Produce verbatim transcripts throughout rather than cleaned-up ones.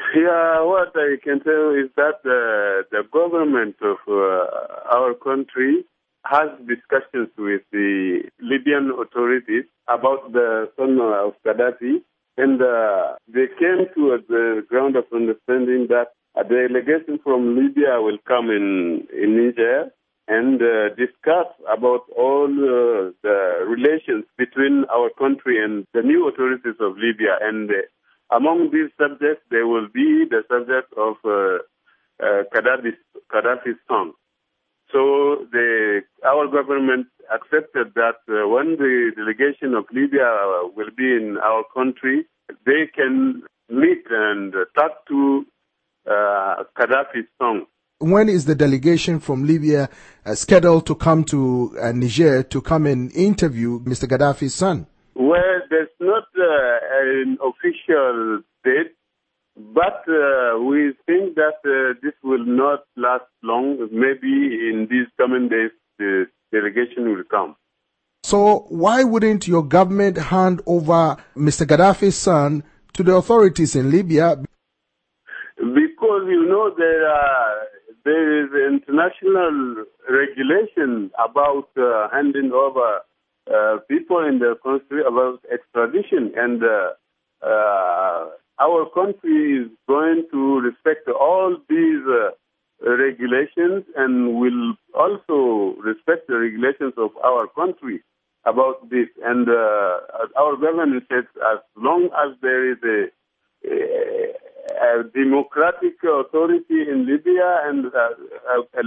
Yeah, what I can tell is that uh, the government of uh, our country has discussions with the Libyan authorities about the son of Gaddafi, and uh, they came to the ground of understanding that a delegation from Libya will come in, in Niger and uh, discuss about all uh, the relations between our country and the new authorities of Libya. And uh, among these subjects, there will be the subject of uh, uh, Gaddafi's, Gaddafi's son. So the, our government accepted that uh, when the delegation of Libya will be in our country, they can meet and talk to uh, Gaddafi's son. When is the delegation from Libya uh, scheduled to come to uh, Niger to come and interview Mister Gaddafi's son? Well, there's not uh, an official date, but uh, we think that uh, this will not last long. Maybe in these coming days, the delegation will come. So why wouldn't your government hand over Mister Gaddafi's son to the authorities in Libya? Because, you know, there are, there is international regulation about uh, handing over uh, people in the country about extradition, and uh, uh, our country is going to respect all these uh, regulations and will also respect the regulations of our country about this. And uh, our government says as long as there is a, a a democratic authority in Libya and uh, a,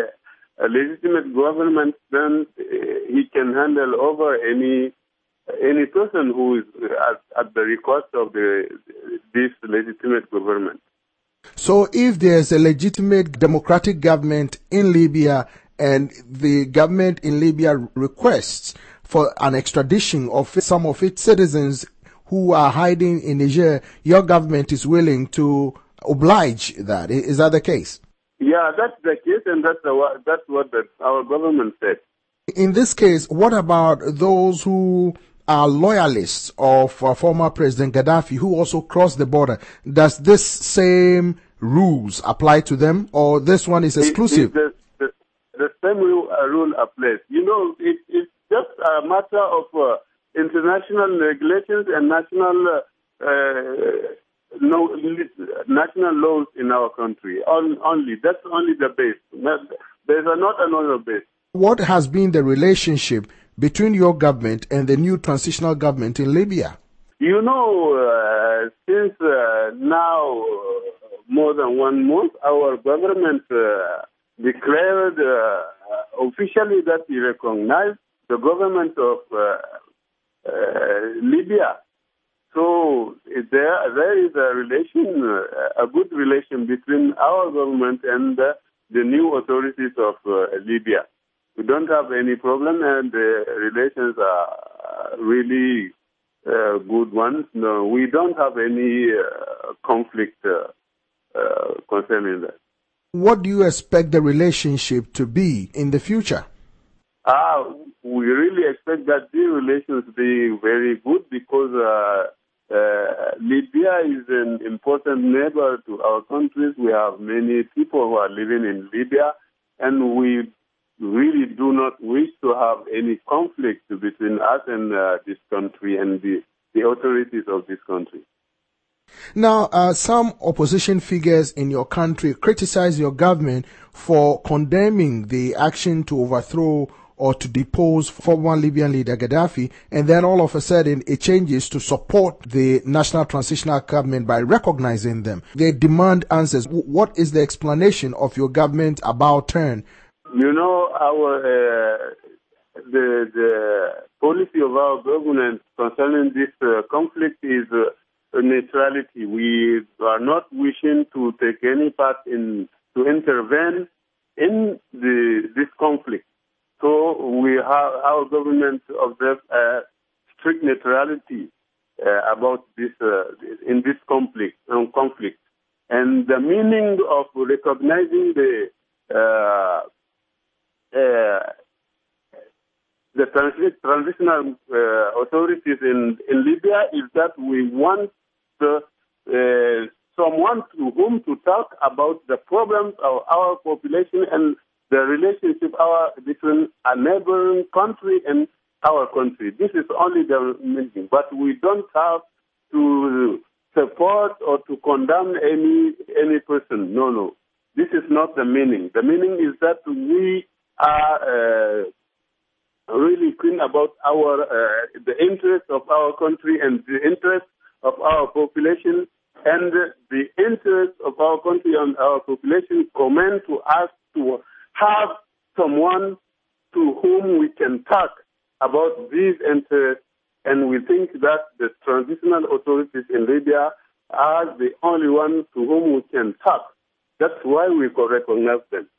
a legitimate government, then uh, he can handle over any any person who is at, at the request of the this legitimate government. So if there's a legitimate democratic government in Libya and the government in Libya requests for an extradition of some of its citizens who are hiding in Niger, your government is willing to oblige that. Is that the case? Yeah, that's the case, and that's, the, that's what the, our government said. In this case, what about those who are loyalists of uh, former President Gaddafi who also crossed the border? Does this same rules apply to them, or this one is exclusive? It, it, the, the, the same rule, uh, rule applies. You know, it, it's just a matter of uh, international regulations and national uh, uh, no, national laws in our country. On, only that's only the base. There's not another base. What has been the relationship between your government and the new transitional government in Libya? You know, uh, since uh, now uh, more than one month, our government uh, declared uh, officially that we recognize the government of uh, Uh, Libya. So there, there is a relation, uh, a good relation between our government and uh, the new authorities of uh, Libya. We don't have any problem, and the relations are really uh, good ones. No, we don't have any uh, conflict uh, uh, concerning that. What do you expect the relationship to be in the future? Ah, we really expect that the relations be very good because uh, uh, Libya is an important neighbor to our countries. We have many people who are living in Libya, and we really do not wish to have any conflict between us and uh, this country and the, the authorities of this country. Now, uh, some opposition figures in your country criticize your government for condemning the action to overthrow or to depose former Libyan leader Gaddafi, and then all of a sudden it changes to support the National Transitional Government by recognizing them. They demand answers. What is the explanation of your government about turn? You know, our uh, the the policy of our government concerning this uh, conflict is uh, neutrality. We are not wishing to take any part in to intervene in the this conflict. So we have our government observes uh, strict neutrality uh, about this uh, in this conflict. Um, conflict, and the meaning of recognizing the uh, uh, the transi- transitional uh, authorities in in Libya is that we want to uh, someone to whom to talk about the problems of our population and the relationship our, between a neighboring country and our country. This is only the meaning, but we don't have to support or to condemn any any person. No, no. This is not the meaning. The meaning is that we are uh, really keen about our uh, the interests of our country and the interests of our population, and the interests of our country and our population command to us to have someone to whom we can talk about these interests, and we think that the transitional authorities in Libya are the only ones to whom we can talk. That's why we could recognize them.